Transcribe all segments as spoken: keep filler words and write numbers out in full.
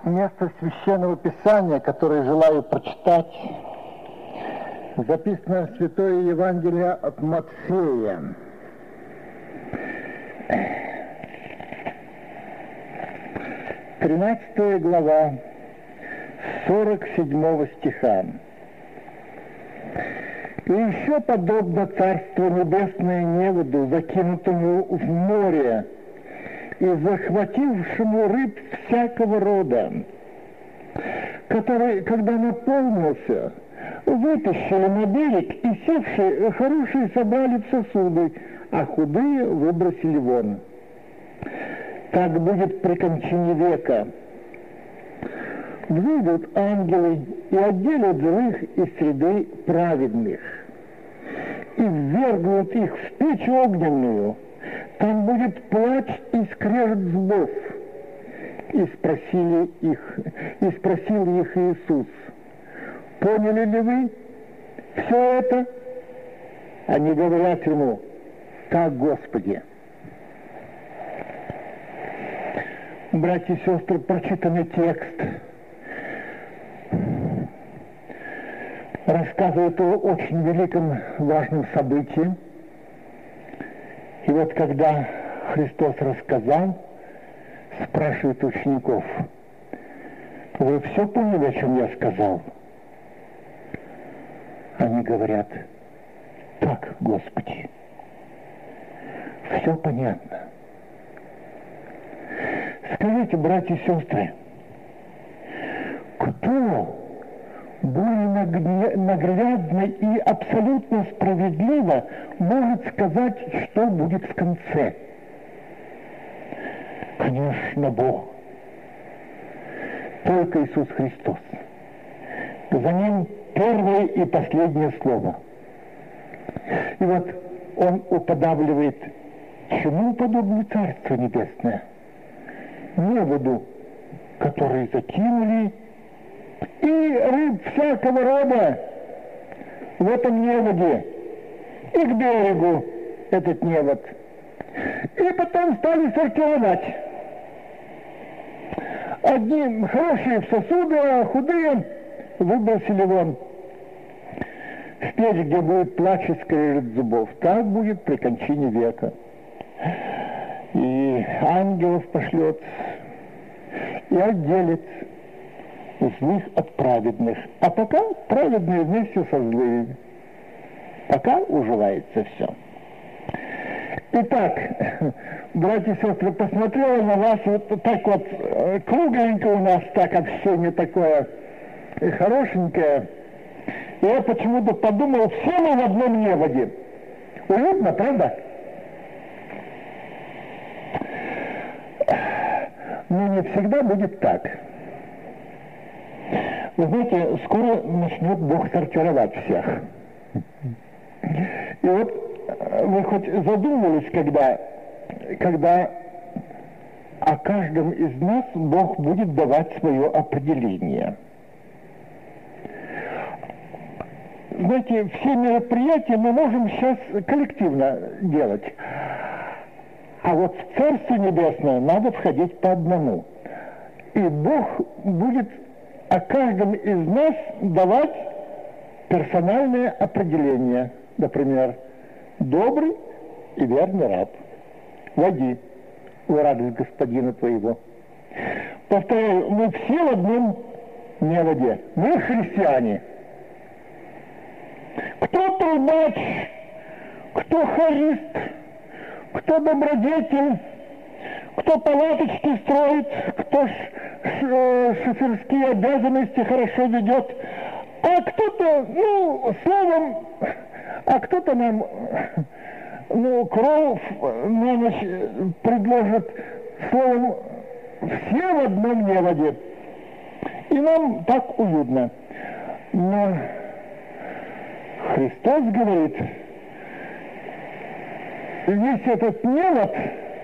Место Священного Писания, которое желаю прочитать, записано в Святое Евангелие от Матфея. тринадцатая глава, сорок седьмого стиха. «И еще подобно Царство Небесное неводу, закинутому в море, и захватившему рыб всякого рода, который, когда наполнился, вытащили на берег, и севшие хорошие собрали в сосуды, а худые выбросили вон. Так будет при кончине века. Выйдут ангелы и отделят злых из среды праведных, и ввергнут их в печь огненную. Там будет плач и скрежет зубов. И спросили их, и спросил их Иисус: поняли ли вы все это? Они говорят ему: так, Господи. Братья и сестры, прочитанный текст рассказывает о очень великом важном событии. И вот когда Христос рассказал, спрашивает учеников: вы все поняли, о чем я сказал? Они говорят: так, Господи, все понятно. Скажите, братья и сестры, кто более наглядно и абсолютно справедливо может сказать, что будет в конце? Конечно, Бог. Только Иисус Христос. За Ним первое и последнее слово. И вот Он уподавливает, чему подобно Царство Небесное? Неводу, который закинули, и рыб всякого рода в этом неводе, и к берегу этот невод. И потом стали сортировать. Одни хорошие в сосуды, а худые выбросили вон. В печь, где будет плач и скрежет зубов. Так будет при кончине века. И ангелов пошлет, и отделит злых от праведных. А пока праведные вместе со злыми. Пока уживается все. Итак, братья и сестры, посмотрела на вас вот так вот кругленько у нас, так как все не такое хорошенькое. И я почему-то подумал, все мы в одном неводе. Уютно, правда? Но не всегда будет так. Вы знаете, скоро начнет Бог сортировать всех. И вот вы хоть задумывались, когда, когда о каждом из нас Бог будет давать свое определение? Знаете, все мероприятия мы можем сейчас коллективно делать. А вот в Царство Небесное надо входить по одному. И Бог будет о каждом из нас давать персональное определение. Например, добрый и верный раб. Войди в радость господина твоего. Повторяю, мы все в одном неводе. Мы христиане. Кто трубач, кто хорист, кто добродетель, кто палаточки строит, кто шоферские обязанности хорошо ведет, а кто-то, ну, словом, а кто-то нам, ну, кровь на ночь предложит, словом, все в одном неводе. И нам так уютно. Но Христос говорит, весь этот невод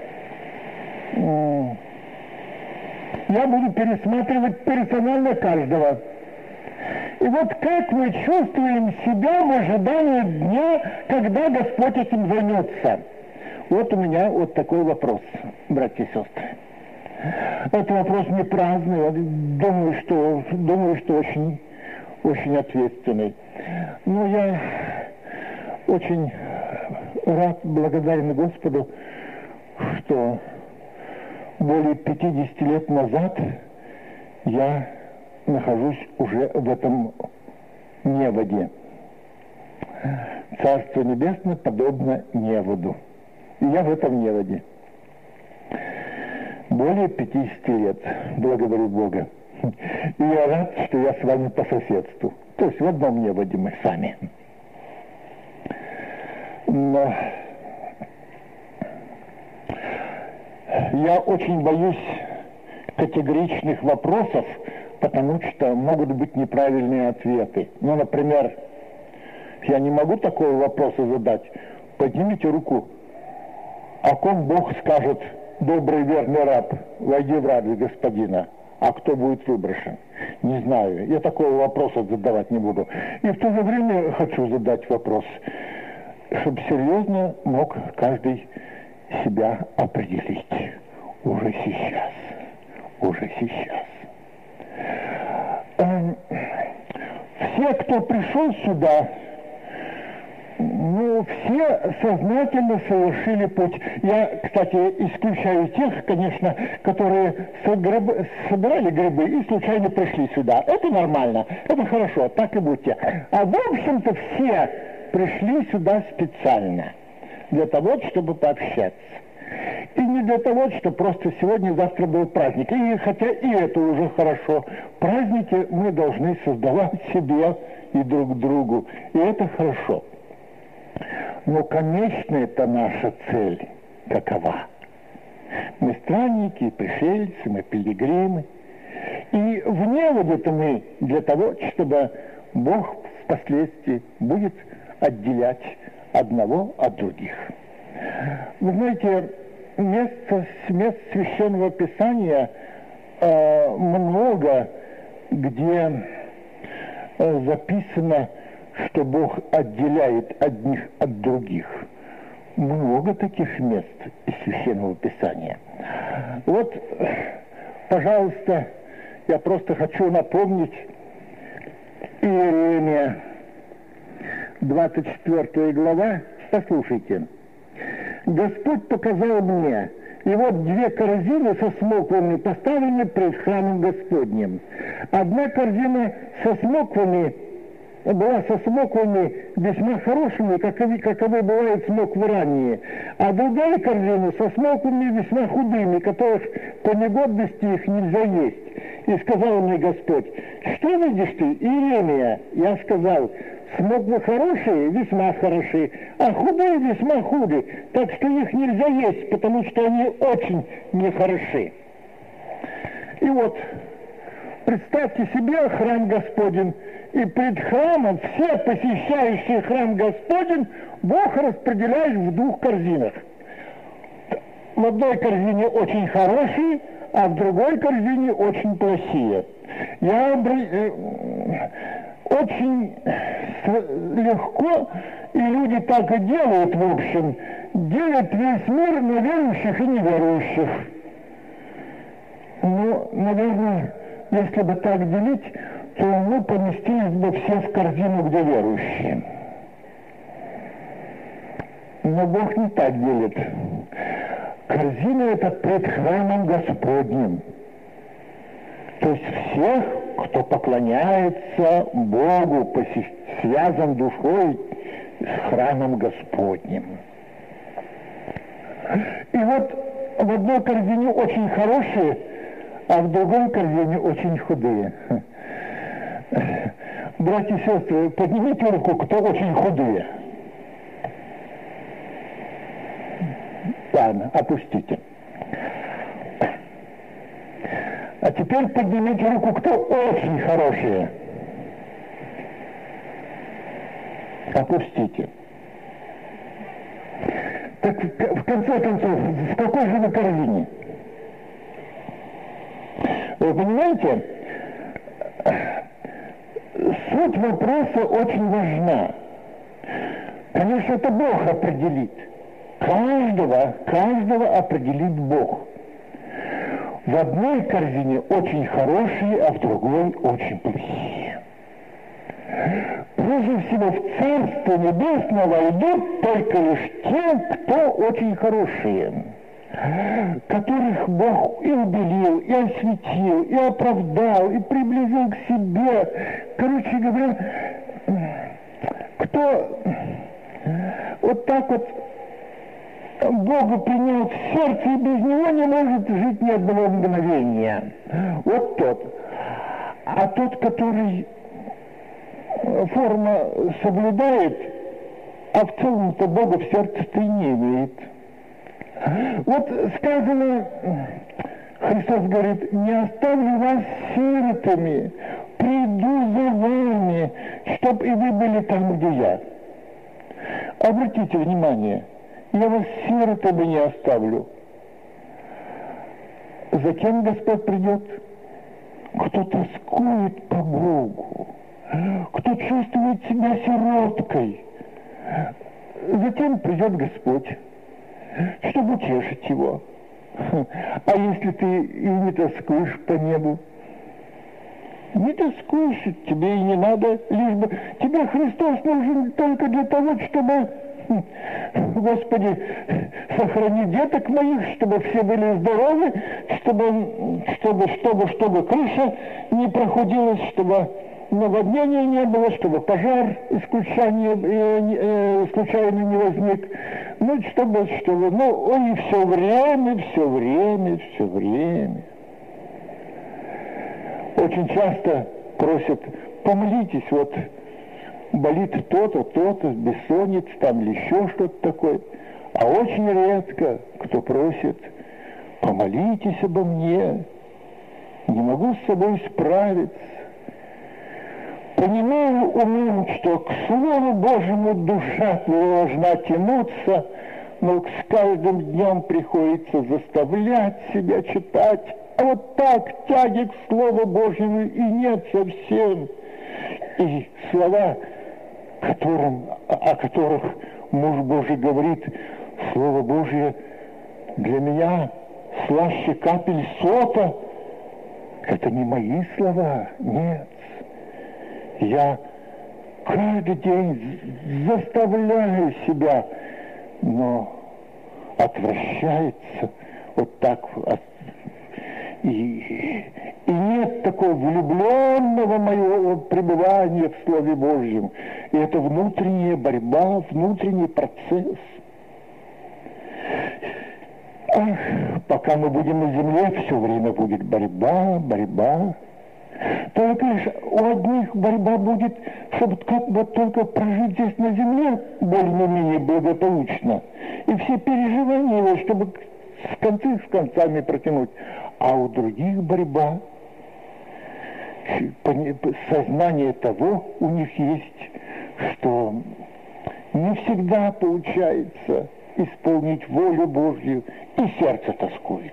я буду пересматривать персонально каждого. И вот как мы чувствуем себя в ожидании дня, когда Господь этим займется? Вот у меня вот такой вопрос, братья и сестры. Это вопрос не праздный, думаю, что, думаю, что очень, очень ответственный. Но я очень рад, благодарен Господу, что более пятидесяти лет назад я нахожусь уже в этом неводе. Царство Небесное подобно неводу. И я в этом неводе. Более пятидесяти лет, благодарю Бога. И я рад, что я с вами по соседству. То есть в одном неводе мы сами. Но я очень боюсь категоричных вопросов, потому что могут быть неправильные ответы. Ну, например, я не могу такого вопроса задать. Поднимите руку. О ком Бог скажет: добрый верный раб, войди в радость Господина. А кто будет выброшен? Не знаю. Я такого вопроса задавать не буду. И в то же время хочу задать вопрос, чтобы серьезно мог каждый себя определить. Уже сейчас. Уже сейчас. Все, кто пришел сюда, ну, все сознательно совершили путь. Я, кстати, исключаю тех, конечно, которые собирали грибы и случайно пришли сюда. Это нормально, это хорошо, так и будьте. А в общем-то все пришли сюда специально для того, чтобы пообщаться. И не для того, что просто сегодня-завтра был праздник. И хотя и это уже хорошо, праздники мы должны создавать себе и друг другу. И это хорошо. Но конечная-то наша цель какова? Мы странники, пришельцы, мы пилигримы. И в неводе-то мы для того, чтобы Бог впоследствии будет отделять одного от других. Вы знаете, мест, мест Священного Писания э, много, где э, записано, что Бог отделяет одних от других. Много таких мест из Священного Писания. Вот, пожалуйста, я просто хочу напомнить Иеремия, двадцать четвёртая глава, послушайте. Господь показал мне, и вот две корзины со смоквами поставлены пред храмом Господним. Одна корзина со смоквами была со смоквами весьма хорошими, каковы, каковы бывают смоквы ранние, а другая корзина со смоквами весьма худыми, которых по негодности их нельзя есть. И сказал мне Господь: что видишь ты, Иеремия? Я сказал: смоквы хорошие, весьма хороши, а худые весьма худы, так что их нельзя есть, потому что они очень нехороши. И вот, представьте себе храм Господень, и пред храмом все посещающие храм Господень Бог распределяет в двух корзинах. В одной корзине очень хорошие, а в другой корзине очень плохие. Я очень легко, и люди так и делают, в общем, делят весь мир на верующих и неверующих. Ну, наверное, если бы так делить, то мы поместились бы все в корзину, где верующие. Но Бог не так делит. Корзина это пред храмом Господним. То есть всех, кто поклоняется Богу, связан душой с храмом Господним. И вот в одной корзине очень хорошие, а в другой корзине очень худые. Братья и сестры, поднимите руку, кто очень худые. Ладно, опустите. А теперь поднимите руку, кто очень хорошие. Опустите. Так в конце концов, в какой же вы корзине? Вы понимаете, суть вопроса очень важна. Конечно, это Бог определит. Каждого, каждого определит Бог. В одной корзине очень хорошие, а в другой очень плохие. Прежде всего в Царство Небесное войдут только лишь те, кто очень хорошие, которых Бог и убелил, и осветил, и оправдал, и приблизил к себе. Короче говоря, кто вот так вот Бога принял в сердце и без него не может жить ни одного мгновения. Вот тот. А тот, который форма соблюдает, а в целом-то Бога в сердце-то и не имеет. Вот сказано, Христос говорит, не оставлю вас сиротами, приду за вами, чтоб и вы были там, где я. Обратите внимание, я вас сиротами не оставлю. За кем Господь придет? Кто тоскует по Богу, кто чувствует себя сироткой. Затем придет Господь, чтобы утешить его. А если ты и не тоскуешь по небу, не тоскуешь, тебе и не надо, лишь бы тебе Христос нужен только для того, чтобы, Господи, сохрани деток моих, чтобы все были здоровы, чтобы, чтобы, чтобы, чтобы крыша не прохудилась, чтобы наводнения не было, чтобы пожар исключение, э, э, случайно не возник. Ну, чтобы, чтобы, ну, ой, все время, все время, все время. Очень часто просят, помолитесь, вот, болит то-то, то-то, бессонница там или еще что-то такое. А очень редко кто просит, помолитесь обо мне, не могу с собой справиться. Понимаю умом, что к Слову Божьему душа должна тянуться, но с каждым днем приходится заставлять себя читать. А вот так тяги к Слову Божьему и нет совсем. И слова, которым, о которых муж Божий говорит, Слово Божье для меня слаще капель сота, это не мои слова, нет. Я каждый день заставляю себя, но отвращается вот так. И, и нет такого влюбленного моего пребывания в Слове Божьем. И это внутренняя борьба, внутренний процесс. Ах, пока мы будем на земле, все время будет борьба, борьба. Только лишь у одних борьба будет, чтобы как бы только прожить здесь на земле более-менее благополучно. И все переживания его, чтобы с концы с концами протянуть. А у других борьба, сознание того у них есть, что не всегда получается исполнить волю Божью, и сердце тоскуется.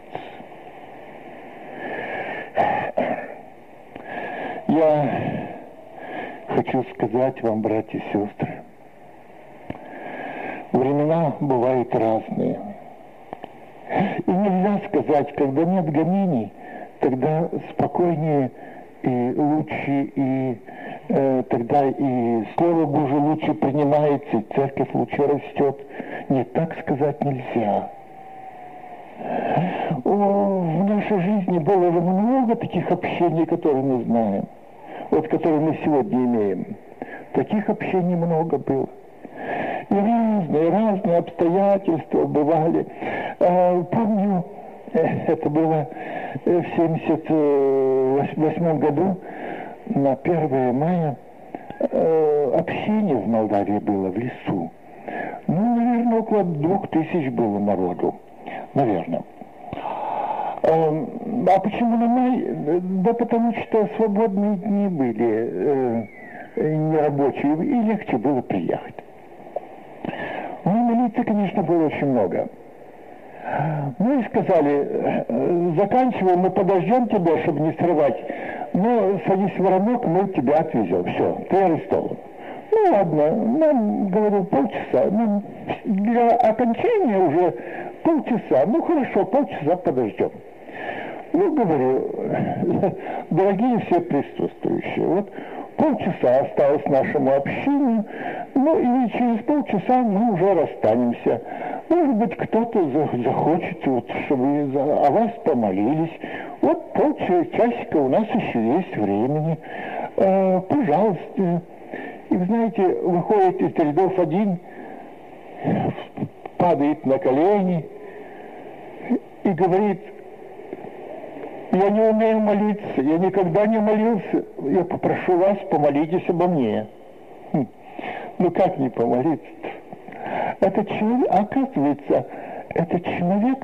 Я хочу сказать вам, братья и сестры, времена бывают разные. И нельзя сказать, когда нет гонений, тогда спокойнее и лучше, и э, тогда и Слово Божие лучше принимается, и церковь лучше растет. Нет, так сказать нельзя. О, в нашей жизни было много таких общений, которые мы знаем, вот которые мы сегодня имеем. Таких общений много было. И разные, разные обстоятельства бывали. Помню, это было в семьдесят восьмом году, на первое мая, общение в Молдавии было, в лесу. Ну, наверное, около двух тысяч было народу. Наверное. А почему на май? Да потому что свободные дни были, нерабочие, и легче было приехать. Ну, милиции, конечно, было очень много. Ну и сказали, заканчиваем, мы подождем тебя, чтобы не срывать, но садись в воронок, мы тебя отвезем. Все, ты арестован. Ну ладно, нам, говорю, полчаса. Ну, для окончания уже полчаса. Ну хорошо, полчаса подождем. Ну Ну, говорю, дорогие все присутствующие, вот полчаса осталось нашему общению, ну и через полчаса мы уже расстанемся. Может быть, кто-то захочет, вот, чтобы за, о вас помолились. Вот полчасика у нас еще есть времени. Э, пожалуйста. И, вы знаете, выходит из рядов один, падает на колени и говорит: я не умею молиться, я никогда не молился, я попрошу вас, помолитесь обо мне. Хм. Ну как не помолиться-то? Этот человек, оказывается, этот человек,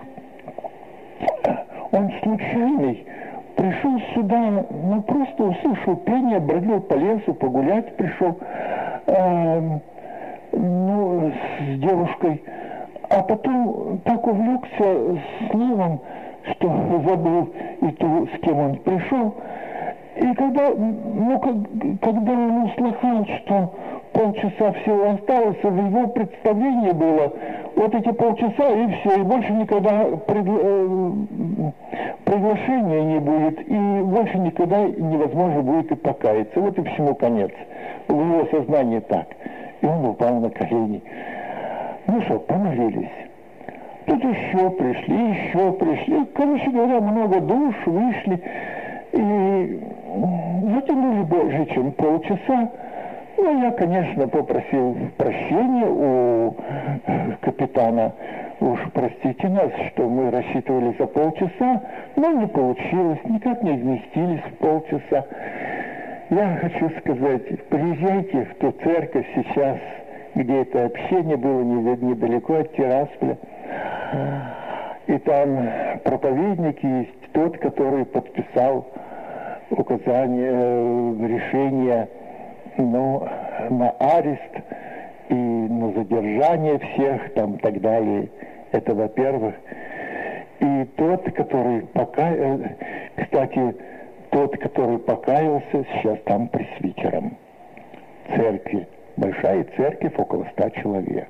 он случайный, пришел сюда, ну просто услышал пение, бродил по лесу, погулять пришел, э, ну, с девушкой, а потом так увлекся словом, что забыл и то, с кем он пришел. И когда, ну, как, когда он услыхал, что полчаса всего осталось, в его представлении было вот эти полчаса и все, и больше никогда пригла... э, приглашения не будет, и больше никогда невозможно будет и покаяться. Вот и всему конец. В его сознании так. И он упал на колени. Ну что, помолились. Тут еще пришли, еще пришли. Короче говоря, много душ вышли. И затянули больше, чем полчаса. Ну, я, конечно, попросил прощения у капитана. Уж простите нас, что мы рассчитывали за полчаса, но не получилось, никак не вместились в полчаса. Я хочу сказать, приезжайте в ту церковь сейчас, где это общение было недалеко от Тирасполя. И там проповедник есть, тот, который подписал указание, решение, ну, на арест и на задержание всех, там, так далее. Это, во-первых. И тот, который покаялся, кстати, тот, который покаялся, сейчас там пресвитером церкви. Большая церковь, около ста человек.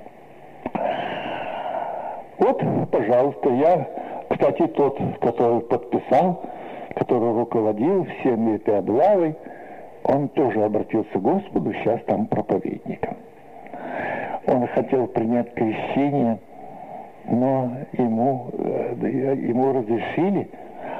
Вот, пожалуйста, я, кстати, тот, который подписал, который руководил всеми этой облавой, он тоже обратился к Господу, сейчас там проповедником. Он хотел принять крещение, но ему, ему разрешили,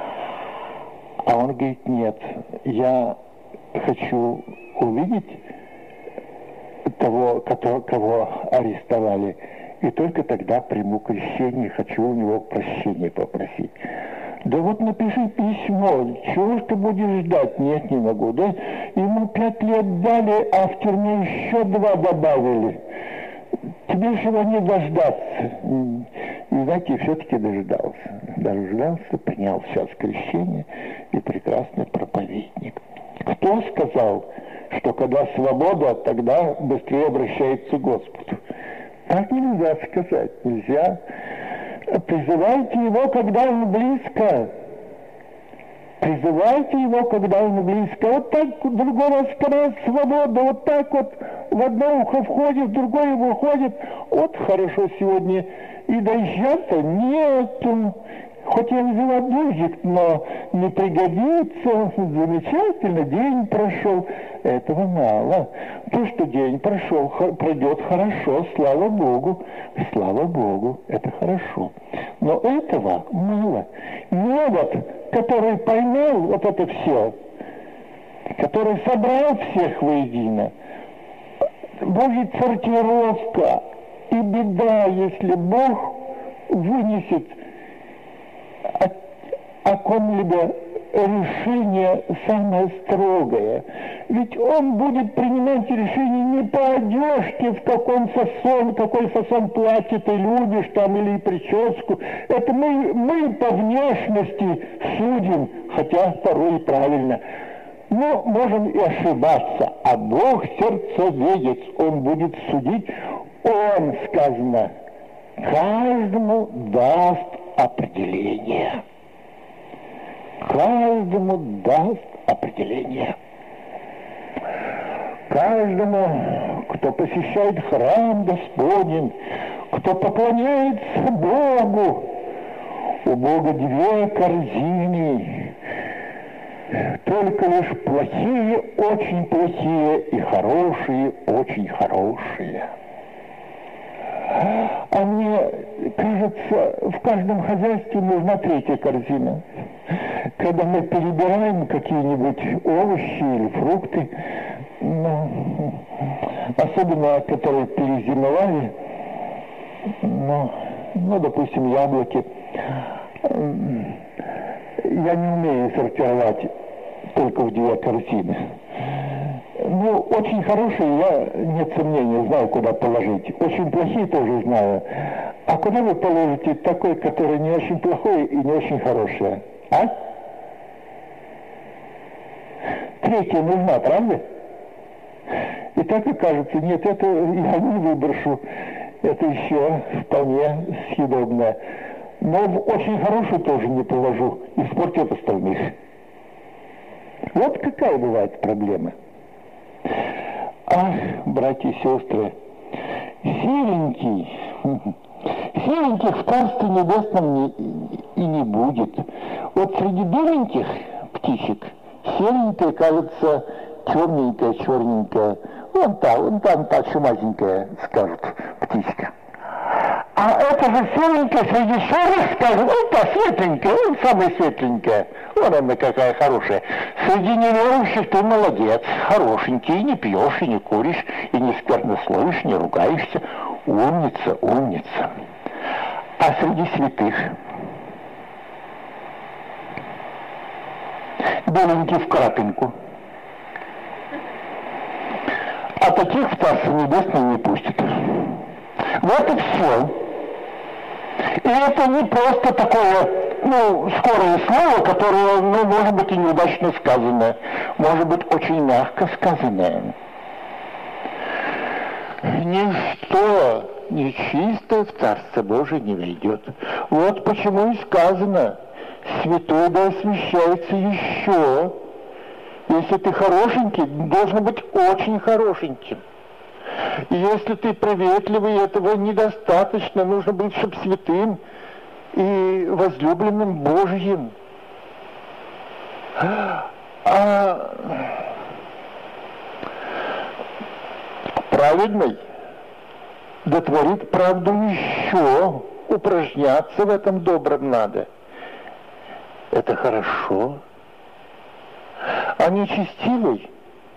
а он говорит: нет, я хочу увидеть того, кого арестовали, и только тогда приму крещение, хочу у него прощения попросить. Да вот напиши письмо, чего ж ты будешь ждать? Нет, не могу. Да? Ему пять лет дали, а в тюрьме еще два добавили. Тебе же его не дождаться. И, знаете, все-таки дождался. Дождался, принял сейчас крещение, и прекрасный проповедник. Кто сказал, что когда свобода, тогда быстрее обращается к Господу? Так нельзя сказать, нельзя. Призывайте его, когда он близко. Призывайте его, когда он близко. Вот так другой раз, когда свобода, вот так вот в одно ухо входит, в другое выходит. Вот хорошо сегодня и дождя-то нету. Хоть я взяла дождик, но не пригодится. Замечательно, день прошел. Этого мало. То, что день прошел, пройдет хорошо, слава Богу. Слава Богу, это хорошо. Но этого мало. Невод, который поймал вот это все, который собрал всех воедино, будет сортировка. И беда, если Бог вынесет о ком-либо решение самое строгое. Ведь он будет принимать решение не по одежке, в каком фасон, какой фасон платья ты любишь там или прическу. Это мы, мы по внешности судим, хотя порой и правильно. Но можем и ошибаться. А Бог сердцеведец, Он будет судить. Он, сказано, каждому даст определение. Каждому даст определение. Каждому, кто посещает храм Господень, кто поклоняется Богу, У Бога две корзины, только лишь плохие, очень плохие, и хорошие, очень хорошие. А мне кажется, в каждом хозяйстве нужна третья корзина. Когда мы перебираем какие-нибудь овощи или фрукты, ну, особенно которые перезимовали, ну, ну, допустим, яблоки, я не умею сортировать только в две корзины. Ну, очень хорошие, я, нет сомнений, знаю, куда положить. Очень плохие тоже знаю. А куда вы положите такой, который не очень плохой и не очень хороший? А? Третья нужна, правда? И так и кажется, нет, это я не выброшу. Это еще вполне съедобное. Но в очень хорошую тоже не положу. Испортит остальных. Вот какая бывает проблема. Ах, братья и сестры, серенький, сереньких в Царстве Небесном не, и не будет. Вот среди беленьких птичек серенькая кажется темненькая, черненькая. Вон там, вон там так чумазенькая, скажут птичка. А это же серенькая среди черных скажут, вон та светленькая, вон самая светленькая. Вон она какая хорошая. Среди неверующих ты молодец, хорошенький, и не пьешь, и не куришь, и не сквернословишь, не ругаешься. Умница, умница. А среди святых беленький в крапинку. А таких в Царство Небесное не пустят. Вот и все. И это не просто такое, ну, скорое слово, которое, ну, может быть и неудачно сказанное, может быть очень мягко сказанное. Ничто нечистое в Царство Божие не войдет. Вот почему и сказано, святой да освящается еще. Если ты хорошенький, должен быть очень хорошеньким. И если ты приветливый, этого недостаточно, нужно быть, чтобы святым и возлюбленным Божьим. А праведный дотворит правду еще, упражняться в этом добром надо. Это хорошо. А нечестивый,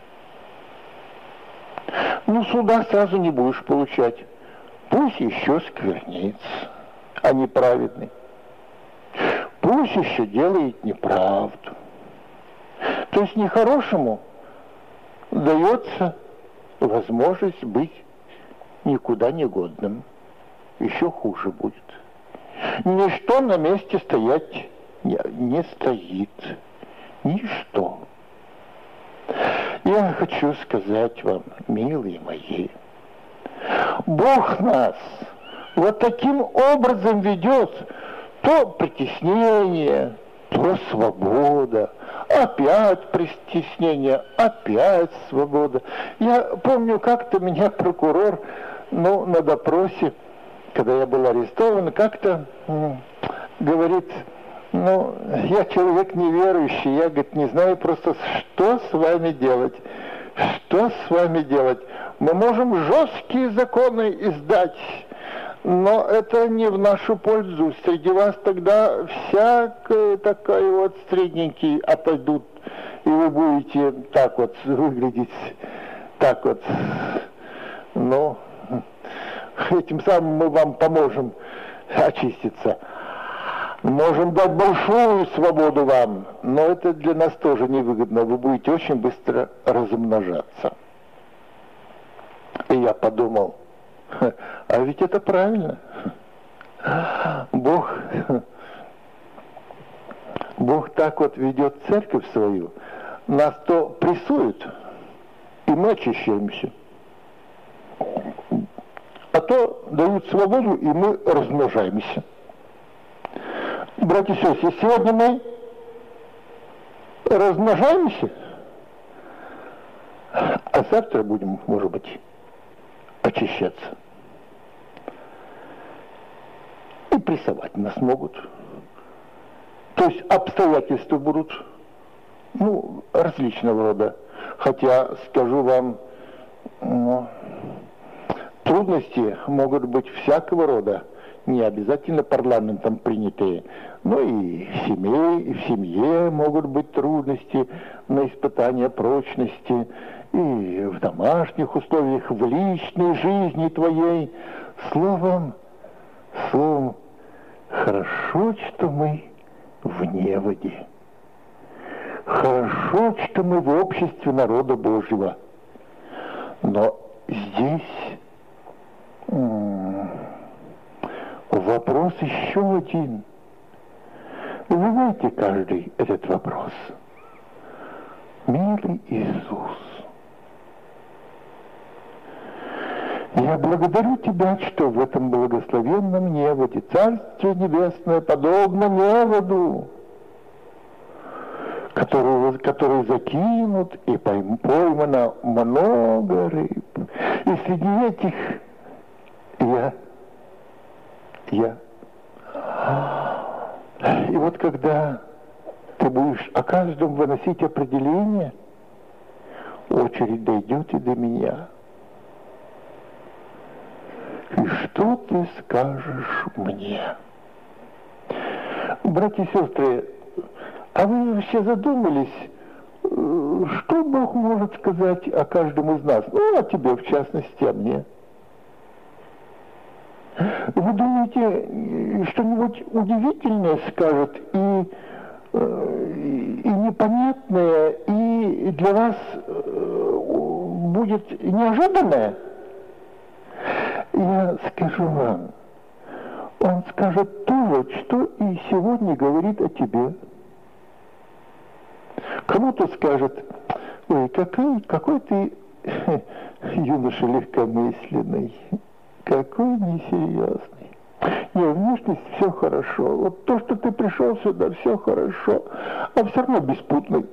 ну, суда сразу не будешь получать. Пусть еще сквернится, а неправедный. Пусть еще делает неправду. То есть нехорошему дается возможность быть никуда не годным. Еще хуже будет. Ничто на месте стоять не, не стоит. Ничто. Я хочу сказать вам, милые мои, Бог нас вот таким образом ведет, то притеснение, то свобода, опять притеснение, опять свобода. Я помню, как-то меня прокурор, ну, на допросе, когда я был арестован, как-то м- говорит: ну, я человек неверующий, я, говорит, не знаю просто, что с вами делать. Что с вами делать? Мы можем жесткие законы издать, но это не в нашу пользу. Среди вас тогда всякие такая вот средненькие отойдут, и вы будете так вот выглядеть, так вот. Ну, этим самым мы вам поможем очиститься. Можем дать большую свободу вам, но это для нас тоже невыгодно. Вы будете очень быстро размножаться. И я подумал, а ведь это правильно. Бог, Бог так вот ведет церковь свою, нас то прессует, и мы очищаемся. А то дают свободу, и мы размножаемся. Братья и сестры, сегодня мы размножаемся, а завтра будем, может быть, очищаться. И прессовать нас могут. То есть обстоятельства будут, ну, различного рода. Хотя, скажу вам, ну, трудности могут быть всякого рода, не обязательно парламентом принятые, но и в семье, и в семье могут быть трудности на испытание прочности, и в домашних условиях, в личной жизни твоей. Словом, словом, хорошо, что мы в неводе. Хорошо, что мы в обществе народа Божьего. Но здесь м- вопрос еще один. Задайте каждый этот вопрос. Милый Иисус, я благодарю Тебя, что в этом благословенном неводе, Царствие Небесное, подобно неводу, который, который закинут и поймано много рыб. И среди этих я, я. И вот когда ты будешь о каждом выносить определение, очередь дойдет и до меня. И что ты скажешь мне? Братья и сестры, а вы вообще задумались, что Бог может сказать о каждом из нас? Ну, о тебе в частности, о мне. Вы думаете, что-нибудь удивительное скажет и, и непонятное, и для вас будет неожиданное? Я скажу вам, Он скажет то, что и сегодня говорит о тебе. Кому-то скажет: ой, какой, какой ты юноша легкомысленный, какой несерьезный. Не, внешность все хорошо. Вот то, что ты пришел сюда, все хорошо, а все равно беспутный.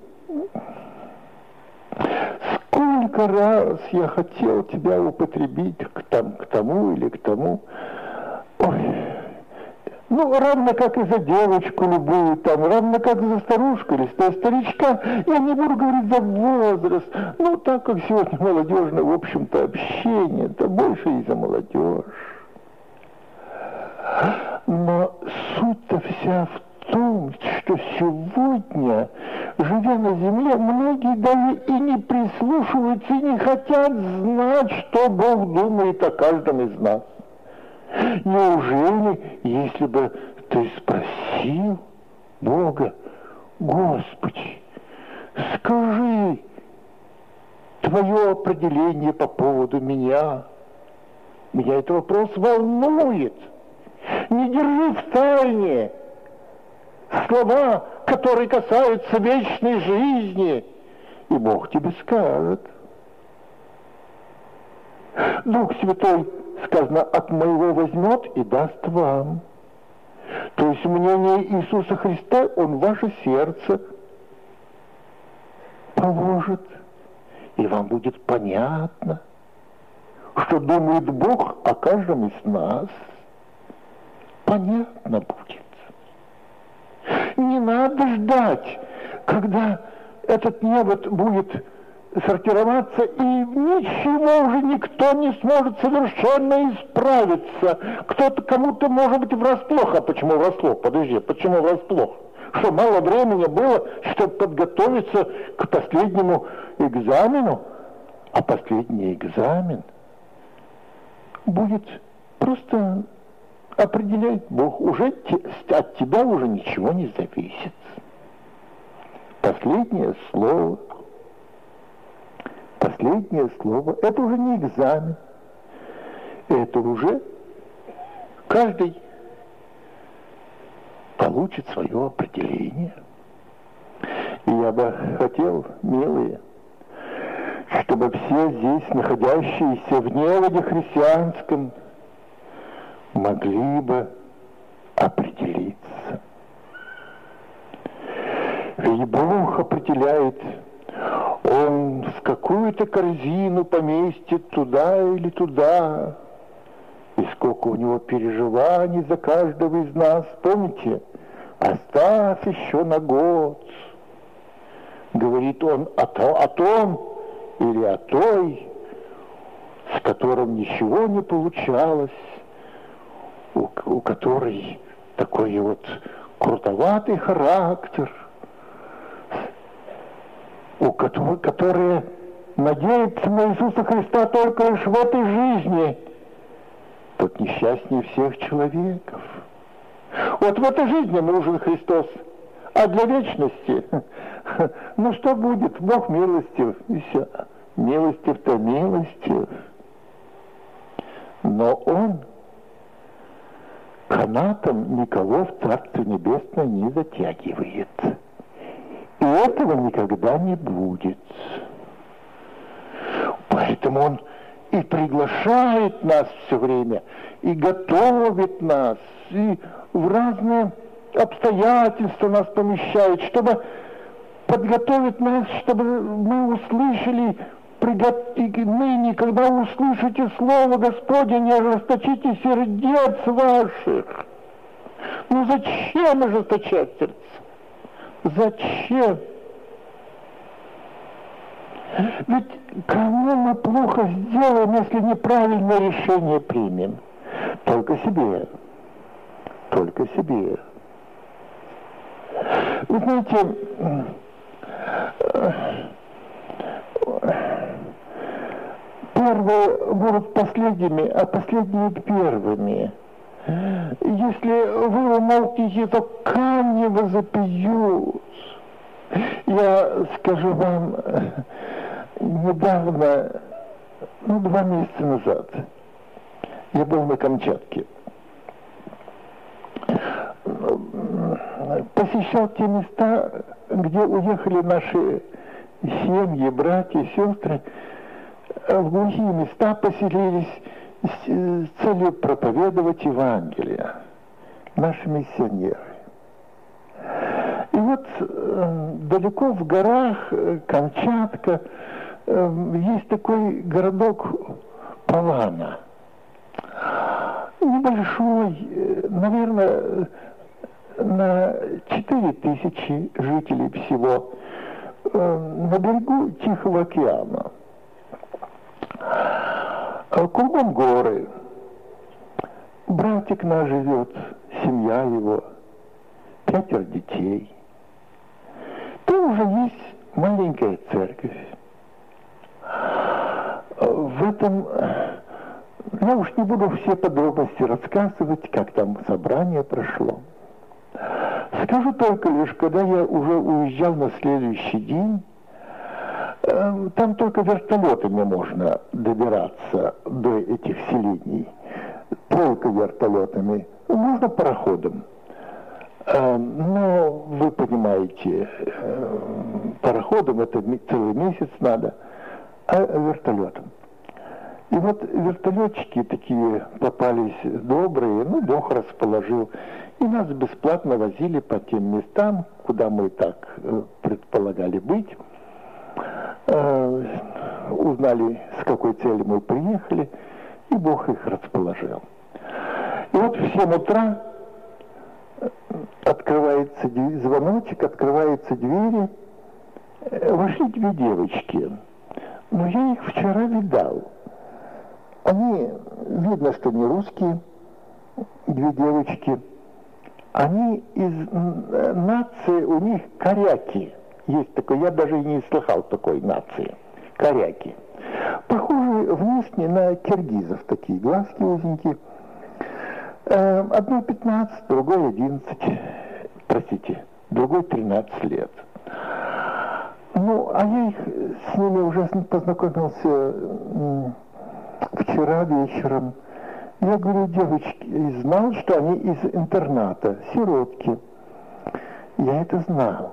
Сколько раз я хотел тебя употребить к, там, к тому или к тому. Ой. Ну, равно как и за девочку любую, там, равно как за старушку или за старичка, я не буду говорить за возраст, ну, так как сегодня молодежное, в общем-то, общение, это больше и за молодежь. Но суть-то вся в том, что сегодня, живя на земле, многие даже и не прислушиваются, и не хотят знать, что Бог думает о каждом из нас. Неужели, если бы ты спросил Бога: Господи, скажи твое определение по поводу меня. Меня этот вопрос волнует. Не держи в тайне слова, которые касаются вечной жизни, и Бог тебе скажет. Дух Святой, сказано, от моего возьмет и даст вам. То есть мнение Иисуса Христа Он в ваше сердце положит, и вам будет понятно, что думает Бог о каждом из нас. Понятно будет. Не надо ждать, когда этот невод будет сортироваться, и ничего уже никто не сможет совершенно исправиться. Кто-то, кому-то, может быть, врасплох. А почему врасплох? Подожди, почему врасплох? Что, мало времени было, чтобы подготовиться к последнему экзамену? А последний экзамен будет просто определять Бог. Уже те, от тебя уже ничего не зависит. Последнее слово. Последнее слово. Это уже не экзамен. Это уже каждый получит свое определение. И я бы хотел, милые, чтобы все здесь, находящиеся в неводе христианском, могли бы определиться. Ведь Бог определяет, Он в какую-то корзину поместит туда или туда. И сколько у Него переживаний за каждого из нас. Помните, оставь еще на год. Говорит он о, то, о том или о той, с которым ничего не получалось, у, у которой такой вот крутоватый характер, у которой, которая надеется на Иисуса Христа только лишь в этой жизни, тот несчастнее всех человеков. Вот в этой жизни нужен Христос, а для вечности, ну что будет, Бог милостив, и все. Милостив-то милостив. Но Он канатом никого в Царство Небесное не затягивает. И этого никогда не будет. Поэтому Он и приглашает нас все время, и готовит нас, и в разные обстоятельства нас помещает, чтобы подготовить нас, чтобы мы услышали, ныне, когда вы услышите Слово Господне, не ожесточите сердец ваших. Ну зачем ожесточать сердце? Зачем? Ведь кому мы плохо сделаем, если неправильное решение примем? Только себе. Только себе. Вы знаете, первые будут последними, а последние первыми. Если вы умолкнете, то камни возопьют. Я скажу вам, недавно, ну, два месяца назад, я был на Камчатке. Посещал те места, где уехали наши семьи, братья, сестры. В глухие места поселились с целью проповедовать Евангелие. Наши миссионеры. И вот э, далеко в горах, э, Камчатка, э, есть такой городок Палана. Небольшой, э, наверное, на четыре тысячи жителей всего, э, на берегу Тихого океана. Кругом горы. Братик наш живет, семья его, пятеро детей. Там уже есть маленькая церковь. В этом, я уж не буду все подробности рассказывать, как там собрание прошло. Скажу только лишь, когда я уже уезжал на следующий день, там только вертолетами можно добираться до этих селений. Только вертолетами. Можно пароходом. Но вы понимаете, пароходом это целый месяц надо, а вертолетом. И вот вертолетчики такие попались добрые, ну, Бог расположил. И нас бесплатно возили по тем местам, куда мы так предполагали быть. Узнали, с какой целью мы приехали, и Бог их расположил. И вот в семь утра открывается звоночек, открываются двери, вошли две девочки. Но я их вчера видал. Они, видно, что не русские, две девочки. Они из нации, у них коряки. Есть такой, я даже и не слыхал такой нации. Коряки. Похожи внешне на киргизов, такие глазки узенькие. Одной пятнадцать, другой одиннадцать, простите, другой тринадцать лет. Ну, а я их с ними уже познакомился вчера вечером. Я говорю, девочки, знал, что они из интерната, сиротки. Я это знал.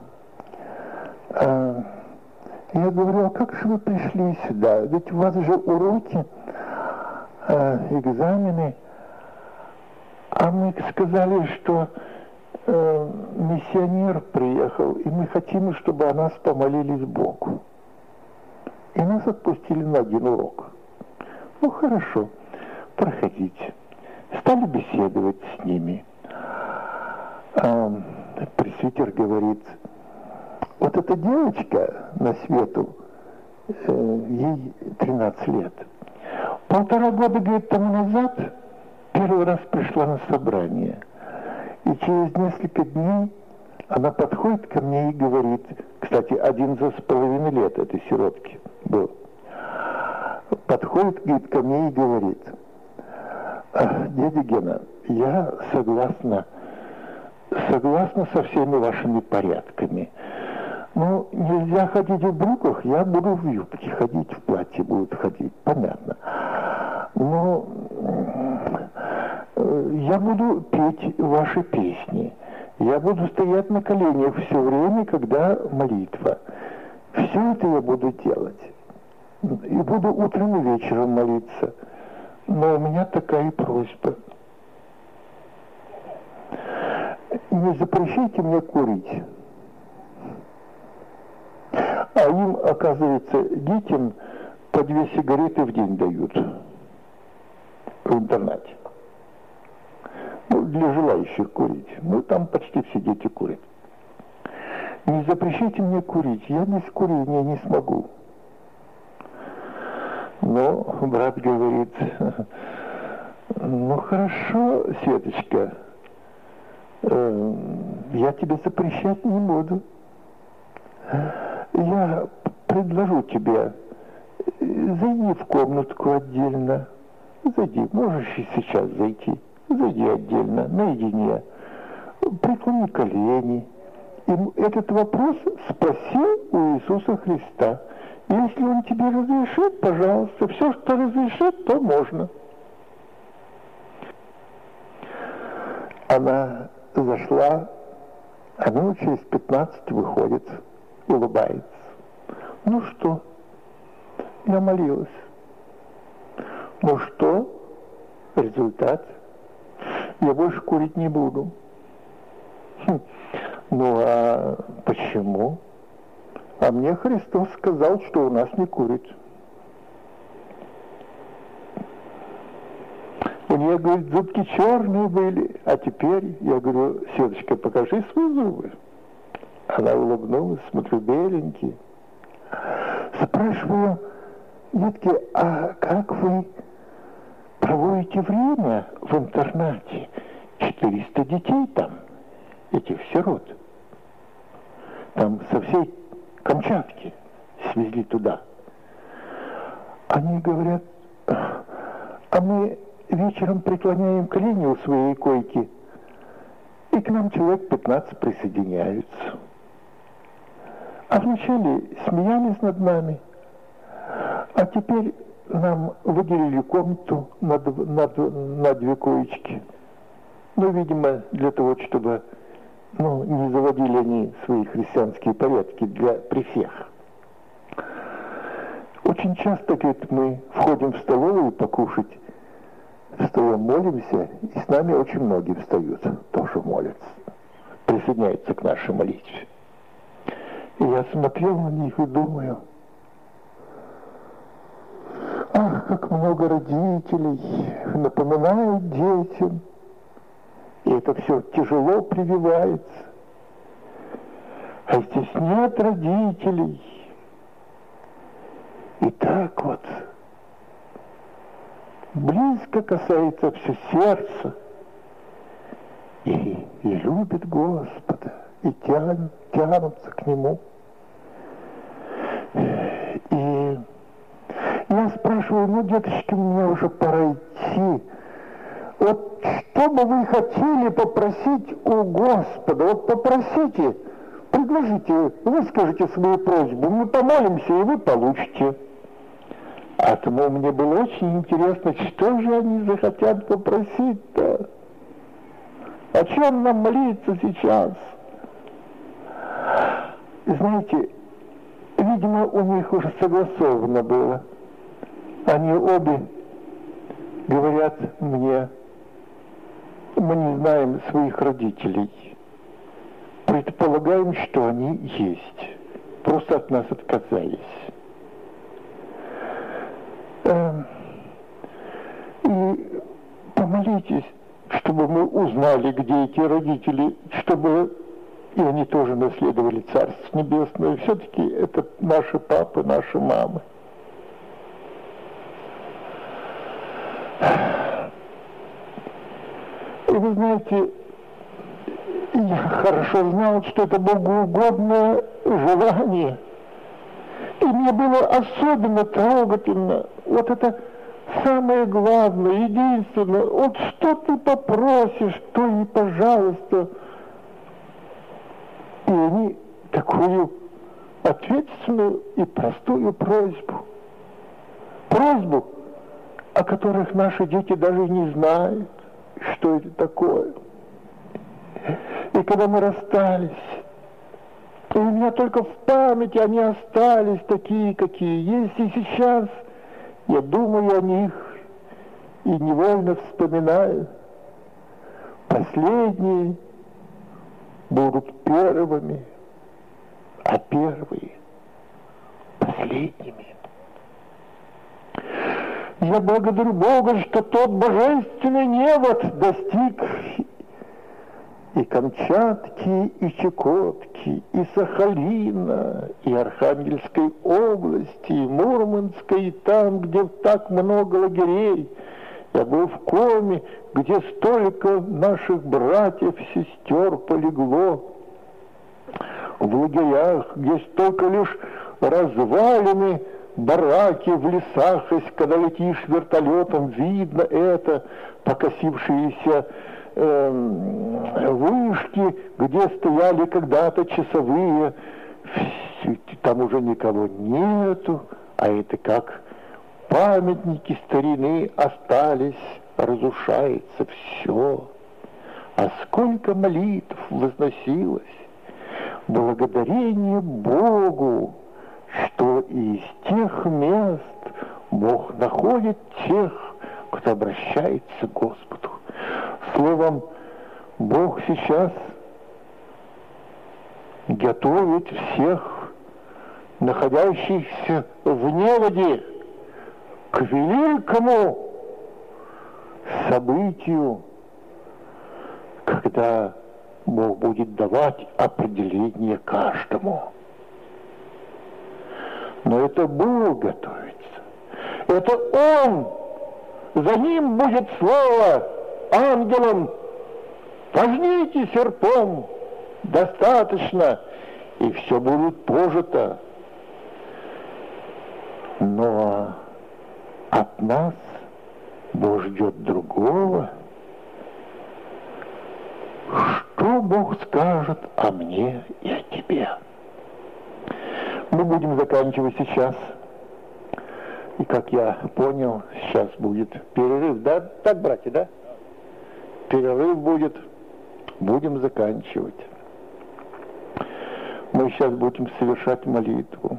Я говорю, а как же вы пришли сюда? Ведь у вас же уроки, экзамены. А мы сказали, что э, миссионер приехал, и мы хотим, чтобы о нас помолились Богу. И нас отпустили на один урок. Ну, хорошо, проходите. Стали беседовать с ними. Э, пресвитер говорит, вот эта девочка на свету, э, ей тринадцать лет. Полтора года, говорит, тому назад первый раз пришла на собрание. И через несколько дней она подходит ко мне и говорит, кстати, одиннадцать с половиной лет этой сиротки был. Подходит, говорит, ко мне и говорит, дядя Гена, я согласна, согласна со всеми вашими порядками. Ну, нельзя ходить в брюках, я буду в юбке ходить, в платье будут ходить, понятно. Но я буду петь ваши песни. Я буду стоять на коленях все время, когда молитва. Все это я буду делать. И буду утром и вечером молиться. Но у меня такая просьба. Не запрещайте мне курить. А им, оказывается, детям по две сигареты в день дают в интернате. Ну, для желающих курить. Ну, там почти все дети курят. Не запрещайте мне курить. Я без курения не смогу. Но брат говорит, ну, хорошо, Светочка, э, я тебе запрещать не буду. Я предложу тебе, зайди в комнатку отдельно. Зайди, можешь и сейчас зайти. Зайди отдельно, наедине. Преклони колени. И этот вопрос спроси у Иисуса Христа. Если Он тебе разрешит, пожалуйста, все, что разрешит, то можно. Она зашла, а минут через пятнадцать выходит, улыбается. Ну что? Я молилась. Ну что? Результат? Я больше курить не буду. Хм. Ну а почему? А мне Христос сказал, что у нас не курит. У нее, говорит, зубки черные были, а теперь, я говорю, Светочка, покажи свои зубы. Она улыбнулась, смотрю, беленькие. Спрашиваю, детки, а как вы проводите время в интернате? четыреста детей там, этих сирот. Там со всей Камчатки свезли туда. Они говорят, а мы вечером преклоняем колени у своей койки, и к нам человек пятнадцать присоединяются. А вначале смеялись над нами, а теперь нам выделили комнату на, на, на две коечки. Ну, видимо, для того, чтобы ну, не заводили они свои христианские порядки для, при всех. Очень часто, говорит, мы входим в столовую покушать, встаем, молимся, и с нами очень многие встают, тоже молятся, присоединяются к нашей молитве. И я смотрел на них и думаю, ах, как много родителей напоминают детям, и это все тяжело прививается. А здесь нет родителей. И так вот близко касается все сердца. И, и любит Господа, и тянут, тянутся к Нему. И я спрашиваю, ну, деточки, мне уже пора идти. Вот что бы вы хотели попросить у Господа? Вот попросите, предложите, выскажите свою просьбу, мы помолимся, и вы получите. А тому мне было очень интересно, что же они захотят попросить-то? О чем нам молиться сейчас? Знаете, видимо, у них уже согласовано было. Они обе говорят мне, мы не знаем своих родителей. Предполагаем, что они есть. Просто от нас отказались. И помолитесь, чтобы мы узнали, где эти родители, чтобы и они тоже наследовали Царство Небесное. Все-таки это наши папы, наши мамы. И вы знаете, я хорошо знал, что это богоугодное желание. И мне было особенно трогательно. Вот это самое главное, единственное. Вот что ты попросишь, то и пожалуйста. И они такую ответственную и простую просьбу. Просьбу, о которых наши дети даже не знают, что это такое. И когда мы расстались, и у меня только в памяти они остались такие, какие есть. И сейчас я думаю о них и невольно вспоминаю. Последние будут первыми, а первые последними. Я благодарю Бога, что тот божественный невод достиг и Камчатки, и Чукотки, и Сахалина, и Архангельской области, и Мурманской, и там, где так много лагерей. Я был в Коме, где столько наших братьев, сестер полегло. В лагерях, где столько лишь развалины, бараки в лесах, если когда летишь вертолетом, видно это, покосившиеся э, вышки, где стояли когда-то часовые, там уже никого нету, а это как памятники старины остались, разрушается все. А сколько молитв возносилось, благодарение Богу, что из тех мест Бог находит тех, кто обращается к Господу. Словом, Бог сейчас готовит всех находящихся в неводе к великому событию, когда Бог будет давать определение каждому. Но это Бог готовится. Это Он. За Ним будет слово ангелам. Возьмите серпом. Достаточно. И все будет пожито. Но от нас Бог ждет другого. Что Бог скажет о мне и о тебе? Мы будем заканчивать сейчас. И как я понял, сейчас будет перерыв. Да, так, братья, да? Перерыв будет. Будем заканчивать. Мы сейчас будем совершать молитву.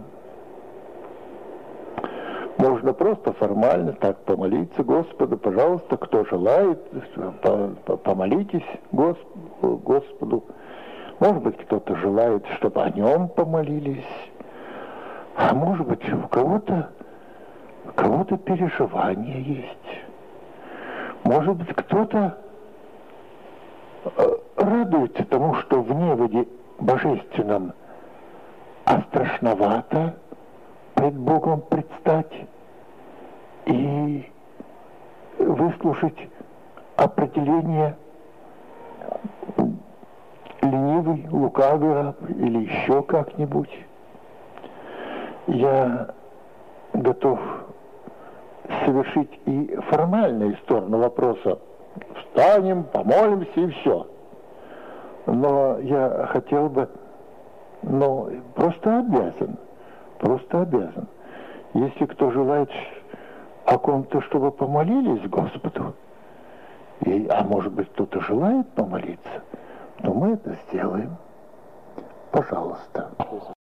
Можно просто формально так помолиться Господу. Пожалуйста, кто желает, помолитесь Господу. Может быть, кто-то желает, чтобы о Нем помолились. А может быть, у кого-то, у кого-то переживания есть. Может быть, кто-то радуется тому, что в неводе божественном, а страшновато пред Богом предстать и выслушать определение ленивый, лукавый раб или еще как-нибудь. Я готов совершить и формальную сторону вопроса. Встанем, помолимся и все. Но я хотел бы, ну, просто обязан, просто обязан. Если кто желает о ком-то, чтобы помолились Господу, и, а может быть кто-то желает помолиться, то мы это сделаем. Пожалуйста.